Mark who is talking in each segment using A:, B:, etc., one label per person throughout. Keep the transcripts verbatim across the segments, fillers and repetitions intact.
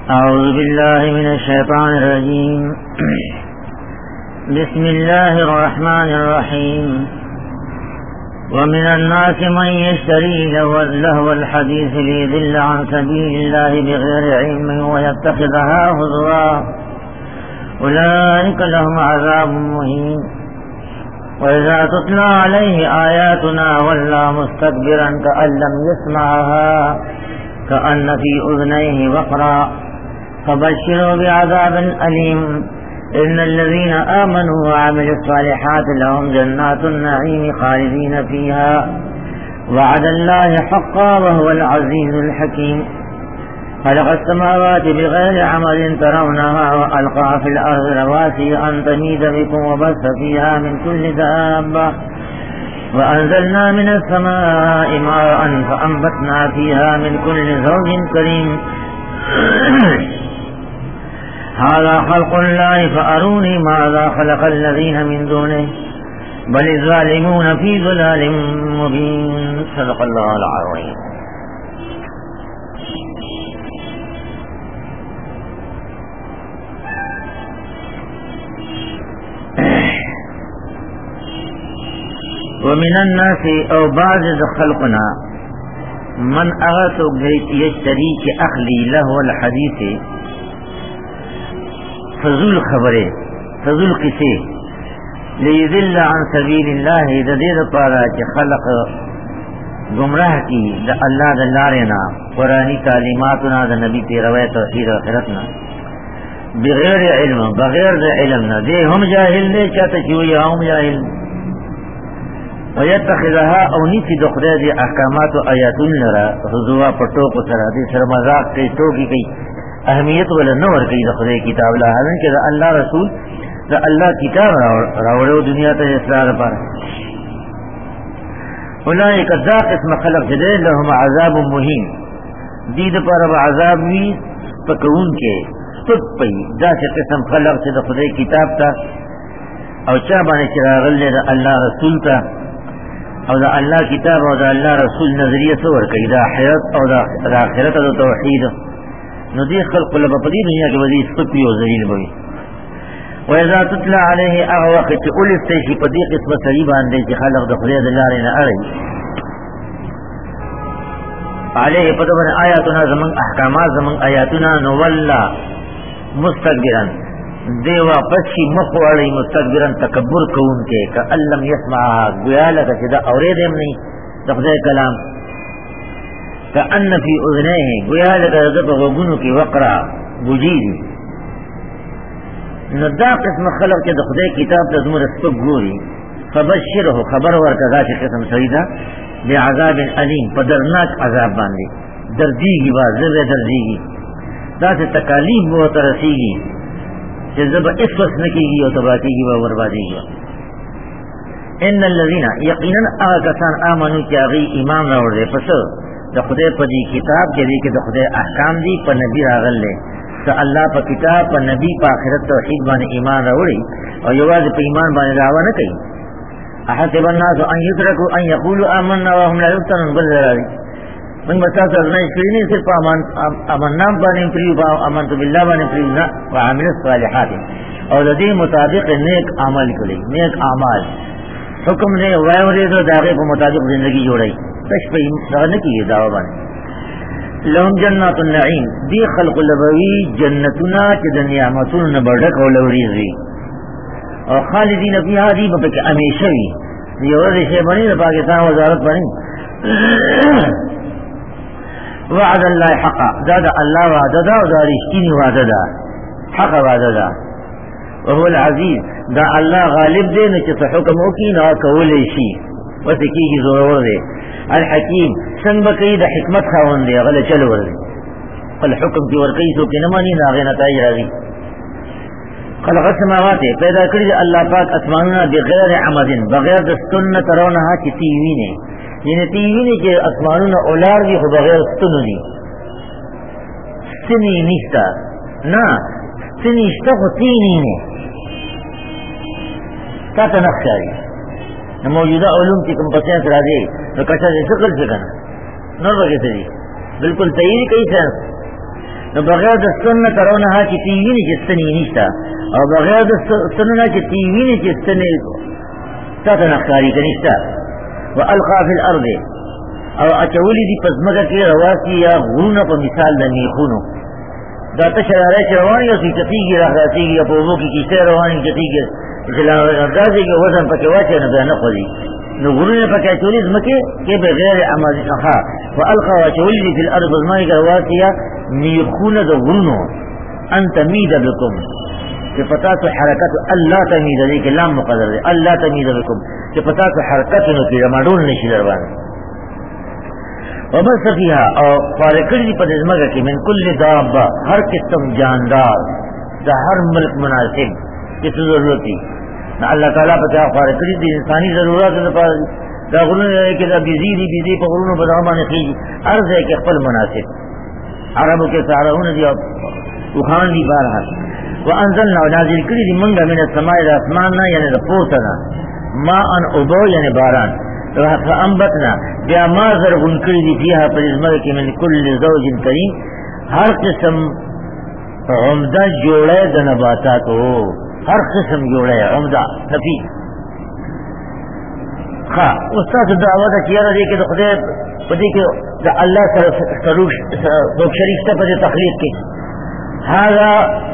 A: أعوذ بالله من الشيطان الرجيم. بسم الله الرحمن الرحيم. ومن الناس من يشتري لهو الحديث ليضل عن سبيل الله بغير علم ويتخذها هزوا أولئك لهم عذاب مهين. وإذا تتلى عليه آياتنا ولى مستكبرا كأن لم يسمعها كأن في أذنيه وقرا فبشروا بعذاب أليم. إن الذين آمنوا وعملوا الصالحات لهم جنات النعيم خالدين فيها وعد الله حقا وهو العزيز الحكيم. خلق السماوات بغير عمد ترونها وألقى في الأرض رواسي أن تميد بكم وبث فيها من كل دابة وأنزلنا من السماء ماء فأنبتنا فيها من كل زوج كريم. هذا خلق الله فأروني ماذا خلق الذين من دونه بل الظالمون في ضلال مبين. صدق الله العظيم. ومن الناس او بعض خلقنا من اغتو يشتري کے اخلی له الحدیث فضول خبریں فضول قصے لیذل عن سبیل اللہ ددید پارا کہ خلق گمراہ کی دا اللہ دا لارنا قرآنی تعلیماتنا دا نبی پیروے توحید و آخرتنا بغیر علم بغیر دا علمنا دے ہم جاہل دے چاہتا چوئی ہم جاہل ويتخذها او نیتی دخدے دی احکامات و آیاتون لرا حضوہ پٹوک و سرا دی سر مذاق کئی ٹوکی کئی اہمیت ولا نور کئی دخدے کتاب لا حضن کہ دا اللہ رسول دا اللہ کتاب راوڑے دنیا تا اسرار پر اولئک دا قسم خلق جدے لهم عذاب مہین دید پر اب عذاب بھی پکون کے سپک پئی دا سے قسم خلق سے دخدے کتاب تا او چابانے چراغل لے دا اللہ رسول تا او دا اللہ کتاب او دا اللہ رسول نظریہ سور کئی دا حیرت او دا آخرت او دا توحید نو دی خلق لبا پدی دنیا کے وزی سپی و ذلیل بوی ویزا تتلا علیہ اغوقت چی اولستیشی پدی قسم سریبان دے چی خلق دا خدید اللہ رینا ارئی علیہ پدبن آیاتنا زمان احکامات زمان آیاتنا نولا مستقبران دیوا پسی مخواری مستقبران تکبر کون کے کہ علم یسمعها گویا لگا چیدہ اورے دیم نہیں تخذے کلام کہ ان فی اذنے گویا لگا دب غگنو کی وقرا بجید ندا قسم خلق کے دخدے کتاب تزمور اسپک گوری فبشرہ خبر ورکا ذات قسم سیدہ بعذاب علیم پدرناک عذاب باندے دردیگی با زر دردیگی ذات تکالیف بہت رسیگی جذب اس وقت نکی گی و تباتی گی و بربادی گی. ان الذین یقینا آکسان آمنو کیا غی ایمان راوڑ دے پس دا خدے پا دی کتاب کے دی کہ دا خدے احکام دی پا نبی راغل لے تا اللہ پا کتاب پا نبی پا آخرت توحید بانے ایمان راوڑی اور یواز پا ایمان بانے دعوی نکی احسب الناس ان یترکو ان یقولو آمنا وهم لا یفتنون بل ذراری من بساس ازنائی شکرینی صرف امن نام بانے پریو با امن تو باللہ بانے پریو نا وعامل الصالحات اور دی مطابق نیک عمل کلی نیک عمال حکم نے وائیو ریدو داغے کو مطابق زندگی جوڑائی تش پہ نکی دعوی بانے لهم جنات النعیم دی خلق لبوی جنتنا چی دنیامتون نبردک و لوریزی اور خالدین فیہا دی بپک امیشوی یہ ورد شیع بنی دا پاکستان وزارت بنی وعد اللہ حقا دادا اللہ وعد دا و دا رشتینی وعد دا حق وعد دا وهو العزیز دا اللہ غالب دے نچتا حکم اوکی نا کولیشی وسکی کی ضرور دے الحکیم سن بکی دا حکمت خواہن دے غل چل ورد الحکم کی ورکی سو کی نمانی ناغی نتائی راضی خلق السماوات پیدا کری اللہ پاک اسمانونا بغیر عمدن بغیر دستن ترونها چی تیوینے یعنی تیوینے چی اسمانونا اولار بھی خود بغیر ستنو دی سنی نیستا نا سنی اشتا خود تینی نے تا تنخشاری موجودہ علوم کی کم پسینس را دے تو کچھا سے شکل سکنا نور بگے سے دی بالکل تیری کئی سینس نو بغیر د سنت ترونه چې تیوینه چې ستنی نشتا او بغیر د سنت چې تیوینه چې ستنی تاسو نه کاری کنيستا والقى في الارض او اچولی دی پزمکه کې رواسی یا غرونه په مثال د میخونو دا ته شراره رواني او سیتیږي راځيږي په وګو کې کیسه رواني کیږي چې لا راځي کې وزن پکې واچي نه نه خوځي نو غرونه پکې اچولی زمکه کې بغیر عمل ښه والقى اچولی في الارض ما رواسي میخونه د غرونو انت مید بكم کہ پتا تو حرکت اللہ تمید دے کہ لام مقدر دے اللہ تمید بكم کہ پتا تو حرکت نو کی رماډون نشي دروان وبس فيها او فارقلی پر ازمگا کہ من کل دابا ہر قسم جاندار دا ہر ملک مناسب کس ضرورتی نا اللہ تعالیٰ پتا فارقلی دی انسانی ضرورت دا غرون ہے کہ دا بیزیدی بیزی پا غرون بدغمان خیجی عرض ہے کہ خپل مناسب عربو کے سارہون دی اخان دی بارحال وانزلنا ونازل کری دی منگا من السماء دا اسماننا یعنی دا پورتنا ما ان ابو یعنی باران فانبتنا بیا ما زرغن کری دی فیها پر ازمگا من کل زوج کریم ہر قسم عمدہ جوڑے دا نباتاتو ہر قسم جوڑے عمدہ نفی خواہ استاذ دعوت کیا رہا دیکھے تو خدای پدی کہ دا اللہ سروک شریف تا پدی تخلیق کی هذا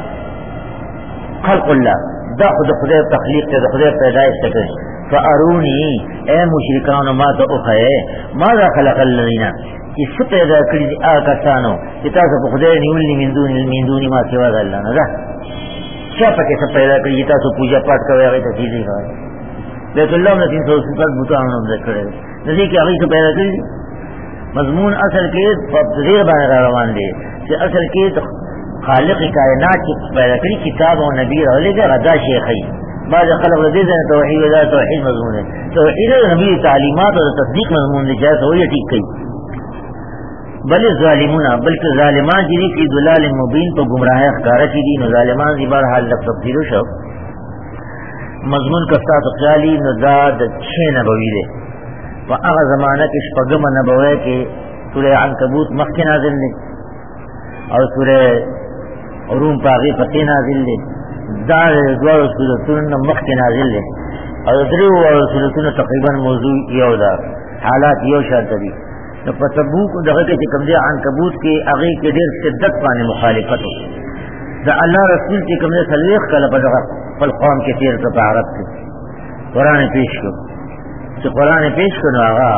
A: خلق اللہ دا خود خدای تخلیق تا دا خدای پیدایش تکر فارونی اے مشرکان ما تا اخائے ماذا خلق اللذین اس پیدا کری آکسانو جتا سا خدای نیولی من دونی من دونی ما سوا دا اللہ ندا کیا پکے سب پیدا کری جتا سا پوجا پاٹ کوئی آگئی تا چیزیں کوئی بیت اللہ نے تین سو سپت بوتانوں نے ذکر ہے نزی کہ آگئی سے پیدا کری مضمون اصل کے غیر بانے را روان دے کہ اصل کے خالق کائنات کی پیدا کری کتاب و نبی رولے گا غدا شیخی بعض خلق رضی دیں توحید وزا توحید مضمون ہے توحید نبی تعلیمات اور تصدیق مضمون دے جائے تو یہ ٹھیک کئی بل ظالمون بلکہ ظالمان جنی فی دلال مبین تو گمراہ اخکارہ کی دین و ظالمان زبار حال لفظ تفسیر و شو مضمون کستا تقیالی نزاد چھ نبوی دے و اغا زمانہ کی شپگم نبوی کے سورہ عنکبوت مخی نازل دے اور سورہ روم پاغی پتی نازل دے دار دوار سورتون مخی نازل دے اور دریو اور سورتون تقریبا موضوع یو دا حالات یو شرط دی تو پتبوک دغه کې کوم دی عنکبوت کې هغه کې ډېر شدت باندې مخالفت و دا الله رسول چې کوم دی تلويخ کله په دغه خپل قوم کې تیر ته عرب کې قرآن پیش کړ چې قرآن پیش کړو هغه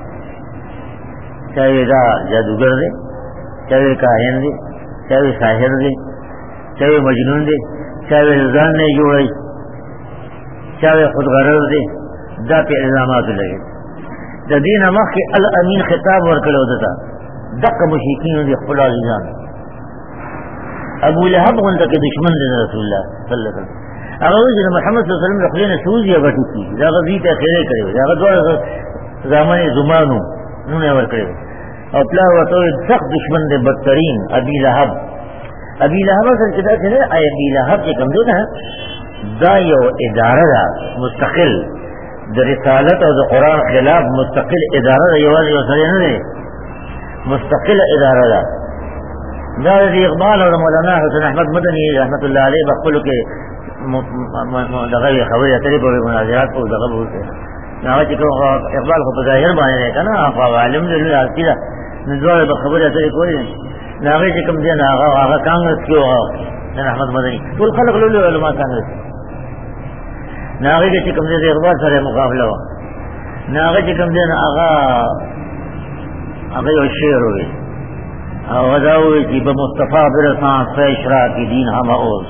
A: چاہے دا جادوگر دی چاہے کاہن دی چاہے ساحر دی چاہے مجنون دی چاہے ځان نه جوړي چاہے خود غرض دی دا په الزامات لګي د دین مخ کې الامین خطاب ورکړو دتا دغه مشرکین دي خپل عزیزان ابو لهب غونډه کې دشمن دی رسول الله صلی الله علیه وسلم هغه چې محمد صلی الله علیه وسلم خپل سوزي غټو کی دا غزي ته خیره کړو دا غوړ زمانه زمانو نو نه ور کړو او پلا وته سخت دشمن دی بدترین ابي لهب ابي لهب سره چې دا څنګه اي ابي لهب چې کوم دی نه دا یو اداره ده مستقل د رسالت او د قرآن خلاف مستقل اداره ده یوازې یو سره نه دی مستقل اداره ده دا د اقبال او مولانا حسن احمد مدني رحمت الله علیه بخلو کې دغه خبرې اترې په مناظرات او دغه وته نو چې کوم اقبال خو په ظاهر باندې نه کنه هغه عالم دی کیدا نزوړ په خبرې اترې کوي نو هغه چې کوم دی هغه هغه کانګرس کې هغه احمد مدني ټول خلک له علماء کانګرس ناغه چې کوم دې اخبار سره مقابله و ناغه چې کوم دې هغه هغه یو شعر وي او دا وی چې په مصطفی برسان فیشرا کی دین هم اوس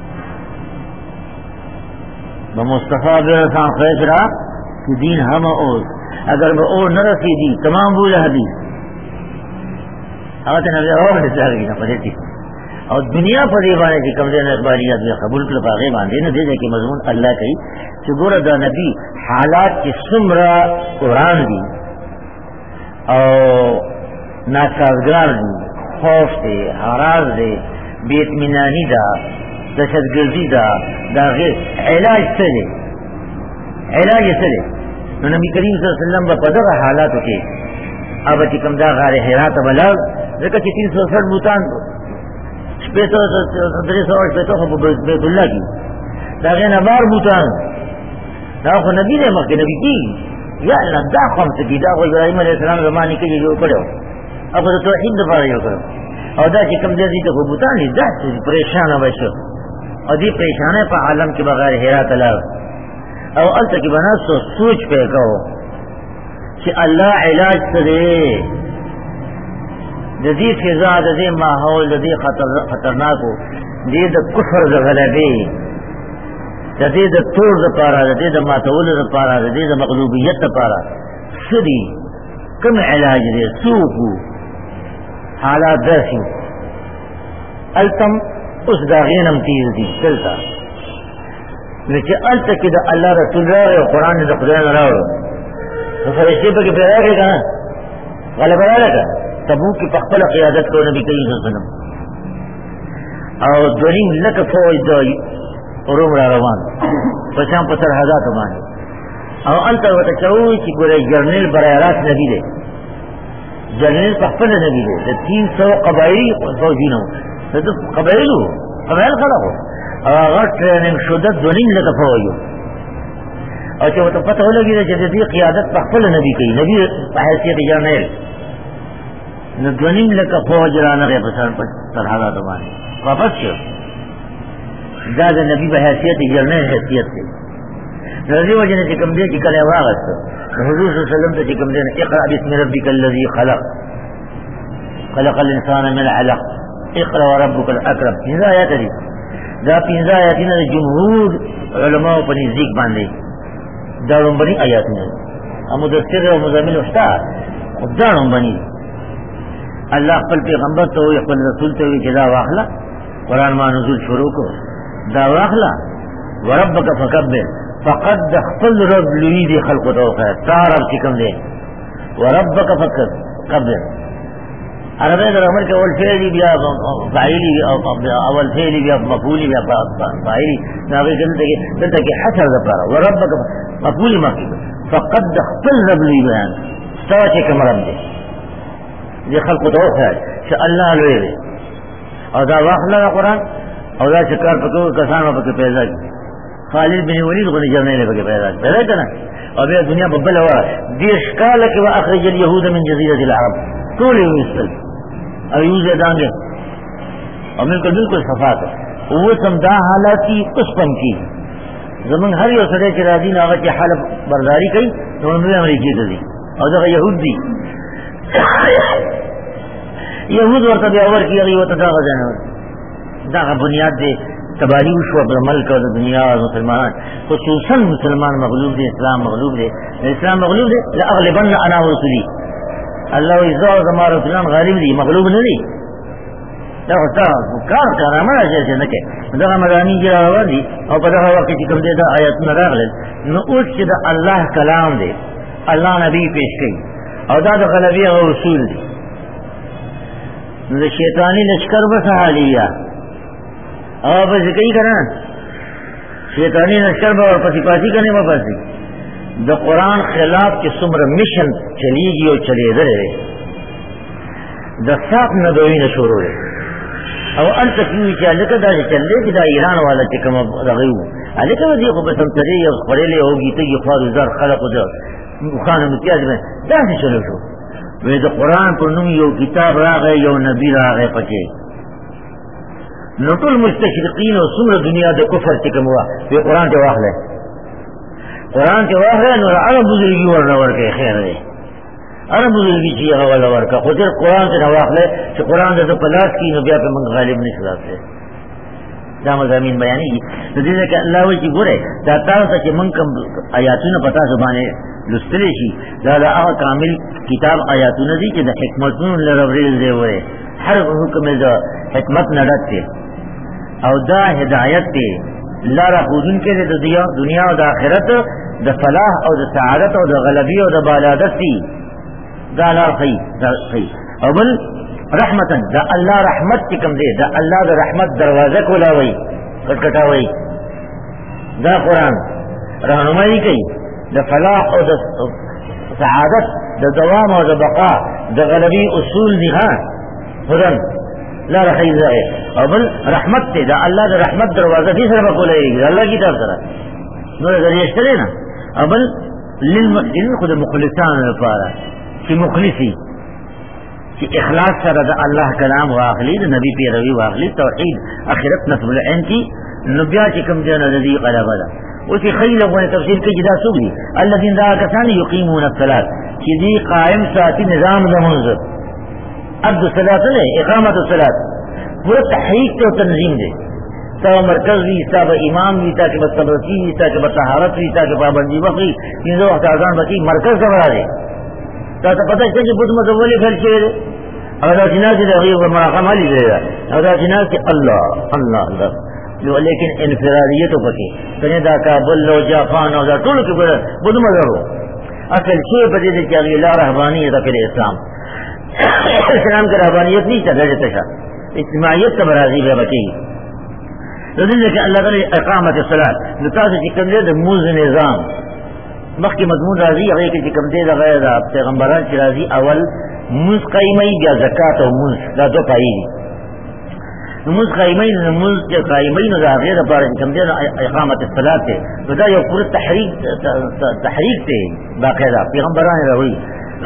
A: په مصطفی برسان فیشرا کی دین هم اوس اگر به او نه رسیدي تمام بوله حدیث هغه ته نه اور دې ځای نه پدې اور دنیا پر یہ باندې چې کوم دې اخباریات یې قبول کړ پاغه باندې نه دې کې مضمون الله کوي چې ګوره دا نبی حالات چې څومره قران دي او ناکارګار دي خوف دي حراس دي بے اطمینانی دا دهشتګردي دا دا غیر علاج څه دی علاج څه دی نو نبی کریم صلی الله علیه وسلم په دغه حالاتو کې اوبه چې کوم دا غار حرا ته بلل ځکه چې تین سو سړ بوتان شپیتو درې سوه شپیتو خو بیت الله کې د هغې نه بار بوتان دا خو نبي دی مخکې نبي کېږي یا الله دا خو هم څه کي دا خو ابراهیم علیه السلام زما نیکه یې جوړ کړی و او خو د توحید دپاره جوړ کړی او دا چې کوم ځای دي ته خو بوتان دي داسې پریشانه به شو او دې پریشانۍ په عالم کې بغیر حرا ته لاړ او هلته کې به ناستو سوچ پې کوو چې الله علاج څه دی د دې فضا د دې ماحول د دې خطرناکو دې د کفر د غلبې د دې د تور دپاره د دې د ماتولو دپاره د دې د مغلوبیت دپاره څه دي کوم علاج دی څوک وو حالات داسې هلته اوس د هغې نه هم تېز دي دلته نو چې هلته کې د الله رسول راغی او قرآن یې د خدای نه راوړو نو فرشتې پکې پرې راغلې که نه غلبه راغله که تبوک کې په خپله قیادت کړو نبي کریم صلی الله علیه وسلم او دوه نیم لکه فوج د روم را روان په شام په سرحداتو باندې او هلته ورته چا ووایي چې ګورئ جرنیل برای راست نبي دی جرنیل په خپله نبي دی د تین سوه قبایلي فوجونه وو د قبایل وو قبایل خلق وو او هغه ټریننګ شده دوه نیم لکه فوج وو او چې ورته پته ولګېده چې د دې قیادت په خپله نبي کوي نبي په حیثیت جرنیل نو دوه نیم لکه فوج رانغی په سرحداتو باندې واپس شو دا د نبي په حیثیت جرنیل حیثیت دی د دې وجه نه چې کوم دی چې کله یې واغسته حضور صلی الله علیه وسلم ته چې کوم دی اقرأ باسم ربک الذي خلق خلق الانسان من علق اقرأ وربک الاکرم پنځه آیات دي دا پنځه آیاتونه د جمهور علماو په نزدیک باندې دا لومړني آیاتونه او مدثر او مزمل شته خو دا لومړني الله خپل پیغمبر ته وایي خپل رسول ته وایي چې دا واخله قرآن ما نزول شروع کړو دا واخله وربک فکبر فقد د خپل رب لوی دی خلقو ته وښیه ستا رب چې کوم دی وربک فکبر عربی در عمر کې اول فعلي بیا فاعلي اول فعلي بیا مفعولي بیا فاعلي نو هغې دلته کې دلته کې حصر دپاره وربک مفعولي مخکې فقد د خپل رب لوی بیان ستا چې کوم رب دی دې خلقو ته وښیه چې الله لوی دی او دا واخله دا قرآن او دا چې کار پکې کسان به پکې پیدا کړي خالد بن ولید غونې جرنیل پکې پیدا کړي پیدا که نه او بیا دنیا په بله وه دېرش کاله کې به اخرج اليهود من جزیرة العرب ټول یې ویستل او یوز یې دانګې او بالکل بالکل صفا کړ اوس هم دا حالات دي اوس هم کېږي زمونږ هر یو سړی چې راځي نو هغه چې حلف برداري کوي نو دوی امریکې ته ځي او دغه یهود دي یهود ورته بیا ورکړي هغې ورته دغه ځای نه دغه بنیاد دی تباہی وشوه پر ملک او د دنیا او مسلمانان خصوصا مسلمان مغلوب دی اسلام مغلوب دی اسلام مغلوب دی لاغلبن انا ورسلی الله وی زو زما رسولان غالب دي مغلوب نه دي دا وتا کار کرامه راځي نه کې دغه مدانی چې راوړي دي او په دغه وخت کې کوم دې دا آیاتونه راغلل نو اوس چې د الله کلام دی الله نبی پیش کړي او دا د غلبي او رسول دي نو د شیطانی لشکر به حالیه او په ځکه کنه شیطانی لشکر به ورپسې پاتې کنه به پاتې د قرآن خلاف چې څومره مشن چلیږي او چلیدل دی د صاف نبوي نه شروع دی او هلته کې وي چې هلکه دا چې چل دی چې دا ایران والا چې کوم دغه وو هلکه به دې خو به سمسرې او خورېلې او ګیته یې خوارو زر خلقو د خانو متیاز به داسې چلو شو وی د قرآن پر نوم یو کتاب راغی یو نبی راغی پکې نو ټول مستشرقین او څومره دنیا د کفر چې کوم وه وی قرآن ته واخلی قرآن چې واخلی نو هغه بزرګي ورنه ورکوي خیر دی هغه بزرګي چې هغه ورله ورکړه خو صرف قرآن ته نه واخلی چې قرآن د ده په لاس کړي نو بیا پې موږ غالب نه شو راتلی دا مضامین بیانېږي نو دې ځای کې الله وایي چې ګورئ دا تاسو ته چې موږ کوم ایاتونه په تاسو باندې لوستلی شي دا د هغه کامل کتاب آیاتونه دي چې د حکمتونو له ربریل دی وایي هر حکم یې د حکمت نه ډک دی او دا هدایت دی لاره ښودونکی دی د دنیا او د آخرت د فلاح او د سعادت او د غلبي او د بالادت دی دا لار ښیي ښیي او بل رحمتا دا الله رحمت چې کوم دی دا الله د رحمت دروازه کولاوئ کټکټاوئ دا قرآن رهنمایي کوي د فلاح او د سعادت د دوام او د بقا د غلبي اصول دي ها هدن لا رخیز ہے اور بل رحمت تے دا اللہ دا رحمت دروازہ بھی سر بکولے گی اللہ کی طرف سر نور ذریعہ اشترے نا ابل للمسلمین خود مخلصان پارا کہ مخلصی کہ اخلاص سر دا اللہ کلام واخلی دا نبی پی روی واخلی توحید اخرت نصب العین کی نبیا چکم جانا ردی قلبہ دا اسی خیل اگونے تفسیر کی جدا سوگی الذین دا کسانی یقیمون الصلاة کہ دی قائم ساتی نظام دا منظر عبد الصلاة لے اقامت الصلاة پورا تحریک تو تنظیم دے تا مرکز بھی تا با امام بھی تا کہ بطبرسی بھی تا کہ بطہارت بھی تا کہ پابندی بقی تینزو وقت آزان بکی مرکز کا بڑا دے تا تا پتہ چکے کہ بدھ مدولی پھر چکے دے اگر جناز سے دے مراقم علی دے گا اگر جناز سے اللہ اللہ اللہ لیکن انفرادیتوں پکے کہیں دا کابل لو جاپان اور دا طول کے بدھ مدر ہو اصل چھ بجے سے چاہیے لا رہبانیت پھر اسلام اسلام کی رہبانیت نہیں چاہتا جتشا اجتماعیت کا برازی ہے بچے تو دل کہ اللہ تعالی اقامت الصلاۃ نتا سے چکم دے دا موز نظام مخ کی مضمون راضی اگر کہ چکم دے دا غیر دا پیغمبران کی راضی اول موز قیمئی یا زکاة و موز دا دو پائی موز قیمئی موز کے قیمئی دا غیر دا چکم دے دا اقامت الصلاۃ تے تو دا یہ پورا تحریک تحریک تے باقاعدہ پیغمبران روی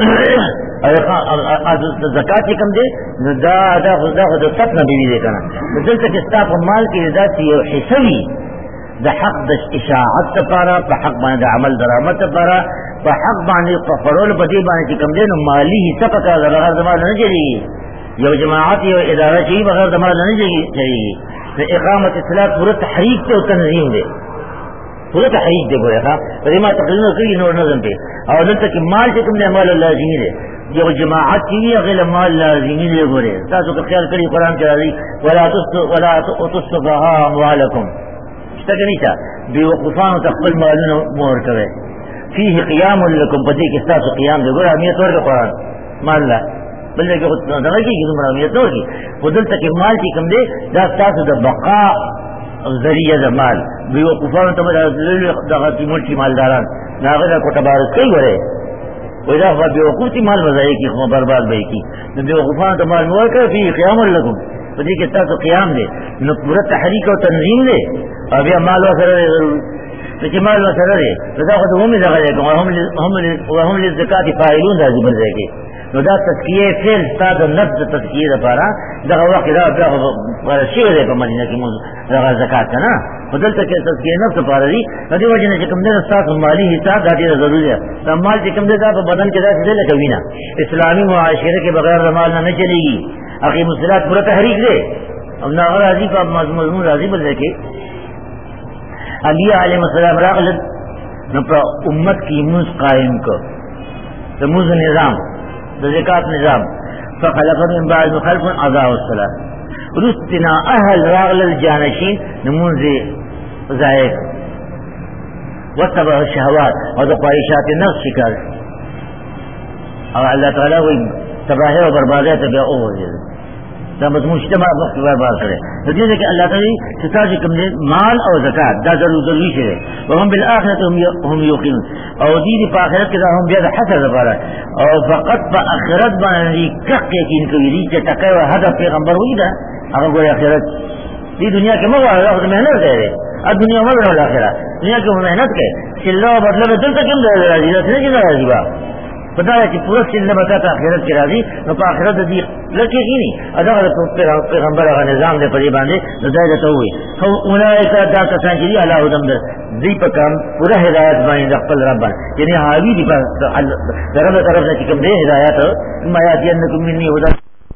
A: زکاة کی کم دے دا دا خدا خدا تک نبی دے کنا دل تک استاف مال کی ذاتی حسوی دا حق دا اشاعت تپارا پا حق بانے دا عمل درامت تپارا پا حق بانے فرول بدی بانے کی کم دے نو مالی ہی سپکا دا بغیر زمان نہ جلی گی یو جماعت یو ادارہ چاہیے بغیر زمان نہ جلی گی اقامت اصلاح پورا تحریک تے تنظیم دے پورا تحریک دے بولے تھا ما تقریبا کئی نور نظم پہ اور دل تک مال سے تم نے مال اللہ لازمی دے جو جماعت کی اغیل مال لازمی دے بولے تاسو کا خیال کری قرآن کے راضی ولا ولا تصفها اموالکم اشتاق نہیں تھا بے وقفان تقبل مالنا مہر کرے فیہ قیام لکم پتی کہ تاسو قیام دے گولا امیت ور کا قرآن مال اللہ بلے کہ خود نظر کی کہ تمہارا امیت ور کی وہ دل تک مال کی کم دے دا تاسو دا بقا ذریعہ دا مال بے وقفان تمہارا ملکی مالداران ناغذہ کو تبارک کئی ورے ویدہ خواہ بے وقوفی مال مزائی کی خواہ برباد بھئی کی بے وقفان تو مال مور کر فی قیام لکم تو دیکھ اتنا تو قیام دے نو پورا تحریک و تنظیم دے اور بیا مال وصر دے ضرور تو مال وصر دے تو دا خواہ تو ہمی دغا دے وہم لزکاة فائلون دا زبر دے کے نو دا تذکیہ فیل ستاد نفس تذکیہ دا پارا دا وقت دا دا شیر دے پا مدینہ کی موضوع دا زکاة کا نا بدلتا کہ تذکیہ نفس پارا دی ندی وجہ نے چکم دے استاذ مالی حساب دا دیتا ضروری ہے تو مال چکم دے دا پا بدن کے دا سے دے لکوینا اسلامی معاشرے کے بغیر مال نہ چلے گی اقیم الصلاۃ پورا تحریک دے اب ناغر راضی کا مضمون راضی بل دیکھے علی علیہ السلام راغلت نپا امت کی موز قائم کو تو موز نظام زکاة نظام فخلف من بعد خلف اضاعوا الصلاة رستنا اهل راغل الجانشین نمونز ظاہر واتبع الشہوات اور خواہشات نفس شکار اور اللہ تعالیٰ وہی تباہی و بربادی تباہ او ہو جائے دا مضمون اجتماع وقت برباد کرے تو جیسے کہ اللہ تعالیٰ ستاج کم دے مال اور زکاة دا ضرور ضروری سے وهم بالآخرت هم یوقین اور دین پا آخرت کے دا ہم بیاد حسر دفارا اور فقط پا آخرت بانی کق یقین کوئی دی چا تقوی و حدف پیغمبر ہوئی دا اگر کوئی آخرت دی دنیا کے مغوار اللہ خود محنت دے رہے اب دنیا مغوار الآخرت دنیا کے محنت کے چلو مطلب دل تک کم دے راضی دا سنے کی راضی با پتا ہے کہ پورا چلنے بتاتا آخرت کی راضی نو پا آخرت دی لکے ہی نہیں اگر پیغمبر اگر نظام دے پری باندے نو دائدہ تو ہوئی تو اولائکا دا کسان چلی اللہ حدم در دی پا کام پورا ہدایت بانی دقل ربان یعنی حاوی دی پا رب طرف سے چکم دے ہدایت اما یاتی انکم منی ہدا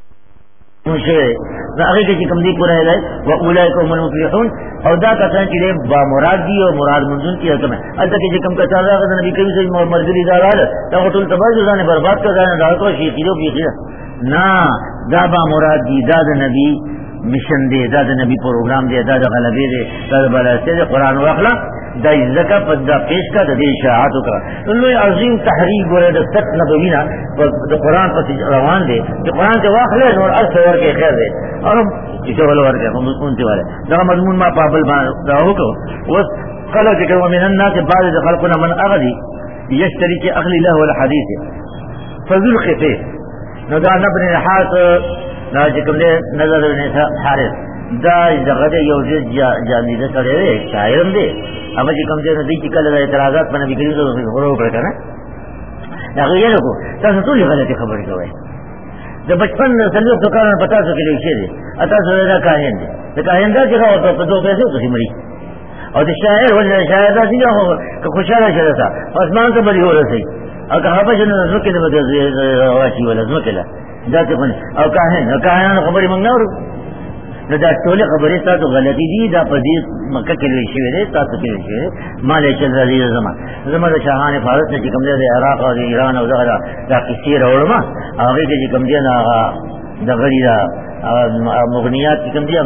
A: اگر کہ چکم دی پورا ہدایت و اولائکا من مفلحون اور دا کسان چلے با مراد دی اور مراد منزون کی حکم ہے اللہ کہ چکم کا چاہتا ہے نبی کبھی سے مرگری دار آل تا خطول تباہ جو زانے برباد کر زانے دارتو شیخیرو بیخیر نا دا با مراد دی دا دا نبی مشن دے دا دا نبی پروگرام دے دا دا غلبے دے دا دا بلاستے دے قرآن و اخلا دا ازدکا پا دا پیش کا دا دے اشاعاتو کا انہوں عظیم تحریک گولے دا ست نبوینا دا قرآن پا روان دے دا قرآن تے واخلے نور عرص ور کے خیر دے اور اسے والے ور کے انتے والے دا مضمون ما پابل دا ہوکو وست قلق ذکر ومن الناس بعد دا خلقنا من اغدی یشتری کے اغلی له والحدیث فذل خفے نو دا نبن الحاس دا چې کوم دې نظر ابن حارث دا دغه یو ځای جامې ده سره شاعر دی هغه چې کوم دې نه دي چې کله د اعتراضات په نبی کریم صلی الله علیه وسلم ورو کړ کنه دا یې نو تاسو ټول غلطي خبرې کوئ د بچپن سلوک تو کارن پتا سو کې لوي دي اته سره دا کاهن دي دا کاهن دا چې راو په دوه پیسو کې مری او د شاعر ولې شاعر دا چې هو که خوشاله شې تا اسمان ته بلی ورسي او که هغه جن نو کې د مده واشي ولا زما کله دا ته او کاهن کاهن خبرې مونږ نه ورو نو دا ټول خبرې تاسو غلطي دي دا په دې مکه کې لوي شوی دی تاسو کې لوي شوی مال چل راځي زما زما د شاهان فارس چې کوم دی د عراق او ایران او دغه دا کیسې راوړم هغه کې کوم دی نه د غړي دا مغنیات کوم دی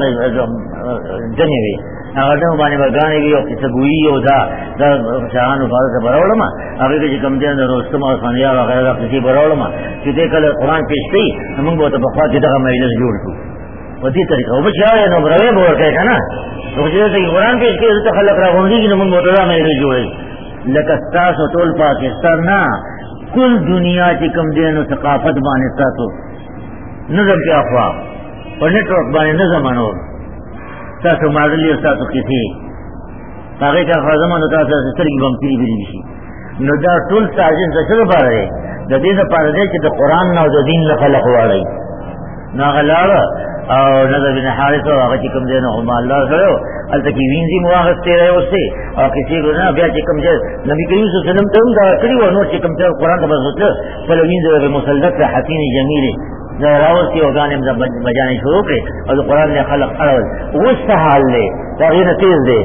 A: دنه وي هغه د باندې ورغانې وي او څه ګوي او دا د شاهان فارس راوړم هغه کې کوم دی د رستم او ثانیا وغیرہ کیسې راوړم چې دې کله قرآن پیښ کړي موږ به په خوا کې دغه مجلس جوړ کړو په دې طریقه او بچا نو بروي به ورکه کنه نو چې دې قرآن کې کې ته خلک راغونډي نو موږ موټر مې جوړي لکه تاسو ټول پاکستان نه کل دنیا چې کوم دینو ثقافت باندې تاسو نظم کې افوا په نتورک باندې نظم انو تاسو ماډلی تاسو کې دي هغه کا خزمه نو تاسو سترګې بم تیری بری شي نو دا ټول ساجن څه لپاره د دې لپاره چې د قرآن او د دین له خلق واړی ناغلار او نظر بن حارث او هغه چې کوم دی نو هم الله سره الته کې وینځي مواغسته راي اوسه او کسی کو نه بیا چې کوم دی نبی کریم صلی الله علیه وسلم ته دا کړی و نو چې کوم دی قرآن ته وځه په وینځي مسلط حسین جمیل دا راوتی او غانم د بجانې شروع کړي او د قرآن نه خلق اړول وسحال له دا غیر تیز دی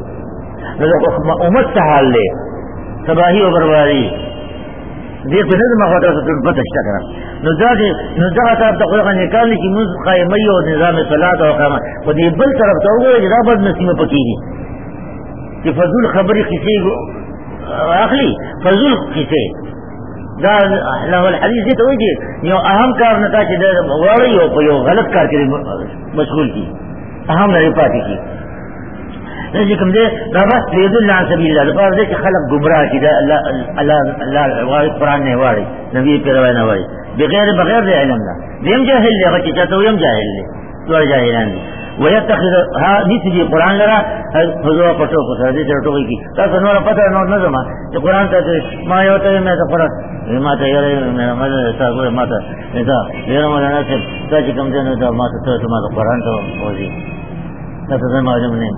A: نو امت سحال له تباہی او بربادی دې په دې مخاطر ته پته شته کړه نو دا دې نو دا تاسو ته خو نه کار چې موږ قائمه یو نظام صلات او قامت په دې بل طرف ته وګورئ دا بد نصیب پکې دي چې فضول خبرې کیسې اخلي فضول کیسې دا له الحديث ته وایي یو اهم کار نه تا چې دا وړي او په یو غلط کار کې مشغول کی اهم نه پاتې کی چې کوم دې دا بس دې الله سبیل الله په دې کې خلق گمراه کړي الله الله الله وايي قرآن نه وايي نبی په روای نه وايي بغیر بغیر دې علم نه دیم جاهل له چې چاته ويم جاهل له تو جاهلان دي ويتخذ ها دې قرآن لرا حضور پټو کو سره دې ټوکی کی تاسو نور پته نور نه زما چې قرآن ته ما یو ته مې ته فرض ما ته یې مې ما ته ما ته دا یې ما نه څه چې کوم دې نو دا ما ته ما ته قرآن ته وځي تاسو زما معلوم نه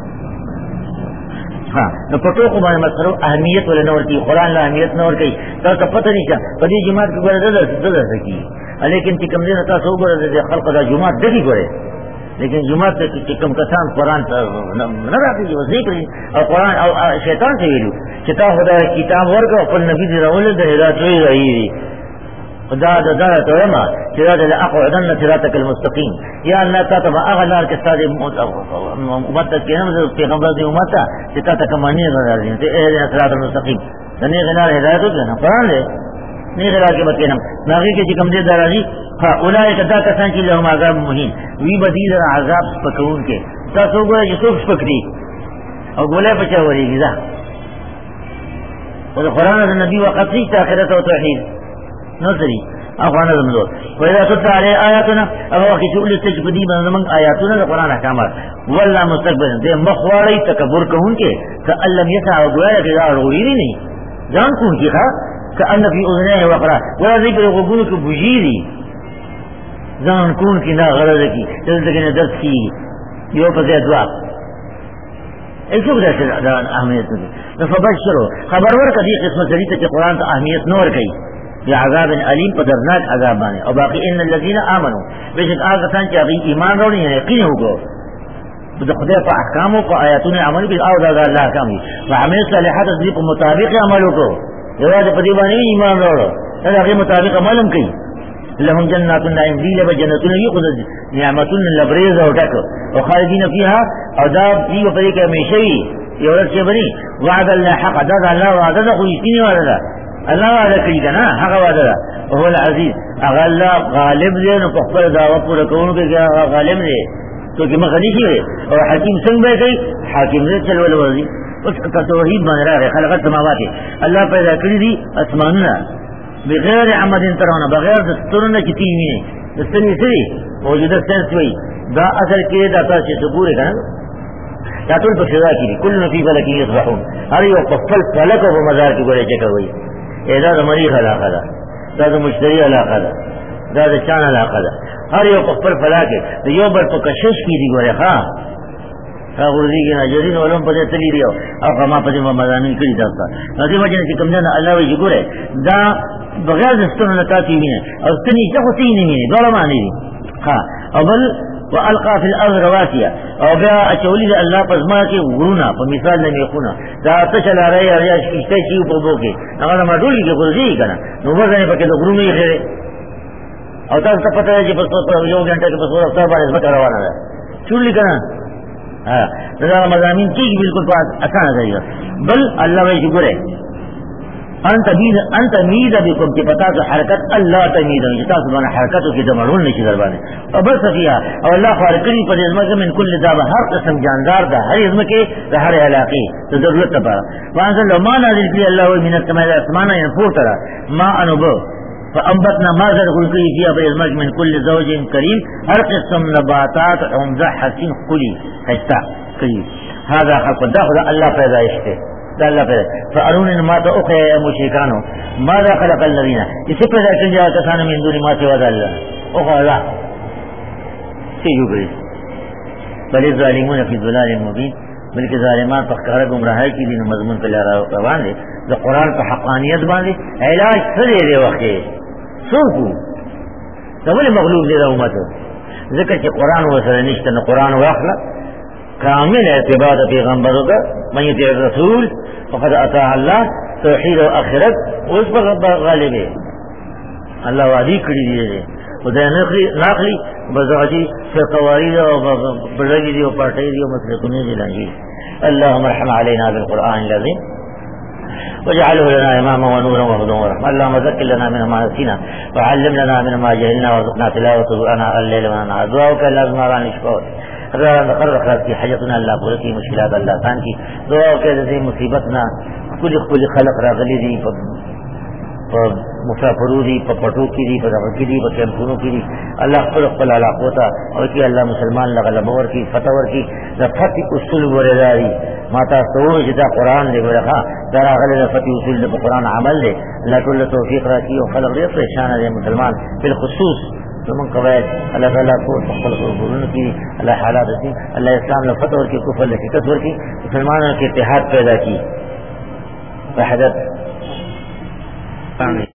A: ہاں نو پټو کو باندې مسرو اهمیت ولې نور کی قرآن لا اهمیت نور کوي تاسو پته نشته په دې جماعت کې ګورې ده ده سکی لیکن چې کوم دې تاسو وګورئ د خلق د جماعت دغه ګورئ لیکن جماعت کې کوم کسان قرآن نه راځي او ذکر او قرآن او شیطان ته ویلو چې تا خدای کتاب ورکو خپل نبی دې راول د هدایت وی راځي خدا د دار ته ما چې دا د اقعدن صراطک المستقیم یا الله تعالی ما اغلار کې ستاسو امت کې هم پیغمبر دې امت چې تاسو کمانی راځي ته اے صراط المستقیم دنه غنا هدایت وکړه قرآن دې نه غلا کې مکه نم ناغي کې کوم دې درازي ها اولئک دا کسان چې لهم عذاب مهین وی بدیل عذاب پکون کې تاسو ګورئ چې څوک پکړي او ګولې په چا وريږي دا او قرآن د نبی وقت هیڅ اخرت او توحید نظری افغان زمزور وإذا تتلى عليه آياتنا أبا وقت تقول استجبدی من آیاتنا لقرآن احکامات واللہ مستقبل دے مخواری تکبر کہون کے کألم یسع وگویا کہ دا رویری نہیں جان کون کی خواہ کأن فی اذنیه وقرا ولا ذکر غبون کی بجیری جان کون کی نا غرض کی جلد تکنے درس کی یو پسی ادوا ایسو بدا سے اہمیت نکی فبشرو خبر ورکا دی قسم سریتا کہ قرآن تا اہمیت نور کئی بعذاب علیم قدرناک عذاب بانے اور باقی ان الذین آمنوا بیشک آگتان چاہی ایمان روڑی ہیں یقین ہوگو خدا پا احکاموں کو آیاتون عمل بھی آو دادا اللہ احکامی وعمل صالحات تصدیق مطابق عملوں کو جواز قدیبانی ایمان روڑو تاکہ مطابق عملم کی لهم جنات النعیم دی لبا جنتون یقض نعمتون لبریز اور ٹکو وخالدین فیہا اور داب دی و پریک ہمیشہی یورت سے بنی وعد اللہ حق داد اللہ وعد دا خوشتینی وعد دا اللہ وعدہ کری کا نا حق وعدہ دا وہو العزیز اگر اللہ غالب دے نو پخبر دعوت پورا کونو کہ کیا غالب دے تو کہ مخدیشی دے اور حکیم سنگ بے گئی حاکم دے چلو الوزی اس کا توحید بن رہا ہے خلقت سماواتی اللہ پیدا کری دی اسماننا بغیر عمد ترونا بغیر دسترنا کی تیمی ستنی سری موجودہ سینس ہوئی دا اثر کے دا تا سے سبورے کا نا دا تول پر فضا کی دی کل نفی فلکی یصبحون ہر یو قفل فلک و مزار کی گوڑے چکر ہوئی اے دا دا مریخ علاقہ دا دا دا مشتری علاقہ دا دا دا چان علاقہ دا ہر یو قفل فلک دا یو بر پر کشش کی دی گوڑے خواہ غرضی کی ناجرین علوم پتے تلی دیو او خما پتے مضامین کری داستا نظر مجھنے سے کم جانا اللہ وی شکر ہے دا بغیر دستون نکاتی ہوئی ہیں اور ستنی چاہو سینی میں دولا معنی دی خواہ او بل وَأَلْقَى فِي الْأَرْضِ رَوَاسِيَ او بیا اچولی دا اللہ پزما کے غرونا پا مثال نمی خونا دا تشل آرائی آریا اشتے شیو پا بو کے اگر دا مردولی کے غرضی ہی کنا نو بزنی پا کہ دا غرونی خیرے او تا ستا پتہ ہے جی پس یو گھنٹہ کے پس افتا بار اس بتا روانا دا چولی کنا ہاں دا مضامین کی بالکل پاس آسان ہے بل اللہ وی شکر ہے انت مید انت مید بكم کہ پتا کہ حرکت اللہ تمید ہے جتا سبحانہ حرکتوں کی دمرون نشی دربانے اور بس فیہا اور اللہ خارقی پر ازمہ کے من کل دابا ہر قسم جاندار دا ہر ازمہ کے دا ہر علاقی تو ضرورت پارا وانسا لو ما نازل کی اللہ من السماء اسمانا ینفور ترا ما انبو فانبتنا ما ذر خلقی فیہا پر ازمہ من کل زوج کریم ہر قسم نباتات عمزہ حسین قلی خشتا قریب هذا خلق دا خدا اللہ پیدائش تے اللہ پر فارون ما تو اخے مشرکانو ماذا خلق الذین اسے پیدا کر جا کسان من دون ما سوا اللہ اخا اللہ سیو گئی بل الظالمون فی ضلال مبین بلکہ ظالمان پر کار گمراہی کی دین مضمون پہ لے روان دے جو قرآن پر حقانیت باندھے علاج سدے دے وقت سوکو تو بولے مغلوب دے رہا امت ذکر کہ قرآن و سر نشتن قرآن و اخلاق کامل اعتبار پیغمبروں کا من یطیع الرسول فقد اطاع اللہ توحید و آخرت اس پر غالب ہے اللہ وعدی کری دیئے دے خدا ناقلی بزعجی سے قوارید و بردگی دی و پارٹائی دی و مسلقنی دی لنجی اللہم رحم علینا بالقرآن العظیم وجعله لنا اماما ونورا وهدى ورحمة اللهم ذكر لنا من ما نسينا وعلم لنا من ما جهلنا وارزقنا تلاوته آناء الليل والنهار دعاؤك لازم ران الشفاء قرر خلاص کی حاجتنا اللہ پورے کی مشکلات اللہ آسان کی دعاؤں کے ذریعے مصیبتنا کل کل خلق راغلی دی مسافرو دی پٹو کی دی پٹاکی دی پٹنپوروں کی دی اللہ خل خل علا ہوتا اور کی اللہ مسلمان لغا لبور کی فتور کی فتح اصول ورداری ماتا سور جدا قرآن دے برخا درا غل فتح اصول دے قرآن عمل دے اللہ کل توفیق راکی و خلق دے پریشان دے مسلمان بالخصوص من قواعد اللہ تعالیٰ کو تقبل قرآن کی اللہ حالات کی اللہ اسلام نے فتح کی کفر نے شکست کی مسلمانوں کے اتحاد پیدا کی وحدت